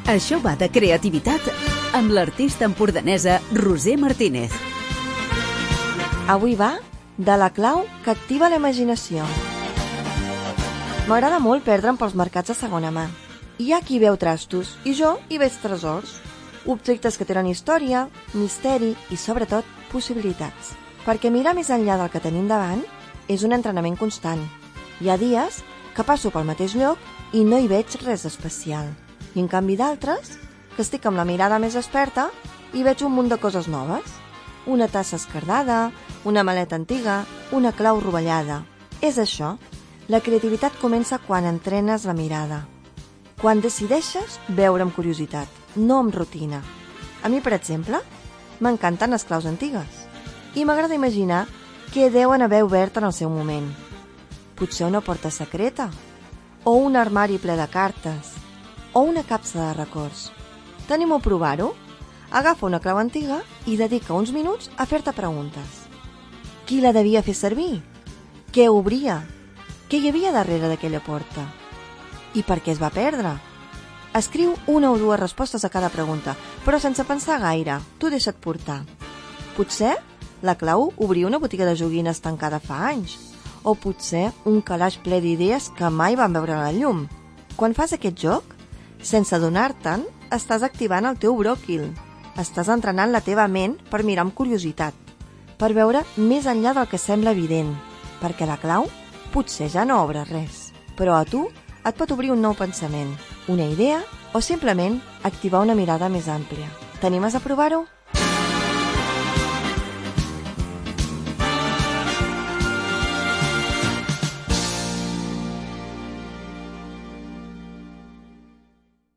Això va de creativitat amb l'artista empordanesa Roser Martínez. Avui va de la clau que activa la imaginació. M'agrada molt perdre'm pels mercats de segona mà. Hi ha qui veu trastos i jo hi veig tresors. Objectes que tenen història, misteri i, sobretot, possibilitats. Perquè mirar més enllà del que tenim davant és un entrenament constant. Hi ha dies que passo pel mateix lloc i no hi veig res especial. I en canvi d'altres, que estic amb la mirada més experta, hi veig un munt de coses noves. Una tassa esquerdada, una maleta antiga, una clau rovellada. És això. La creativitat comença quan entrenes la mirada. Quan decideixes veure amb curiositat, no amb rutina. A mi, per exemple, m'encanten les claus antigues. I m'agrada imaginar què deuen haver obert en el seu moment. Potser una porta secreta, o un armari ple de cartes, o una capsa de records. T'animo a provar-ho? Agafa una clau antiga i dedica uns minuts a fer-te preguntes. Qui la devia fer servir? Què obria? Què hi havia darrere d'aquella porta? I per què es va perdre? Escriu una o dues respostes a cada pregunta, però sense pensar gaire, tu deixa't portar. Potser la clau obria una botiga de joguines tancada fa anys, o potser un calaix ple d'idees que mai van veure la llum. Quan fas aquest joc, sense adonar-te'n, estàs activant el teu bròquil. Estàs entrenant la teva ment per mirar amb curiositat, per veure més enllà del que sembla evident, perquè la clau potser ja no obre res, però a tu et pot obrir un nou pensament, una idea o simplement activar una mirada més àmplia. T'animes a provar-ho?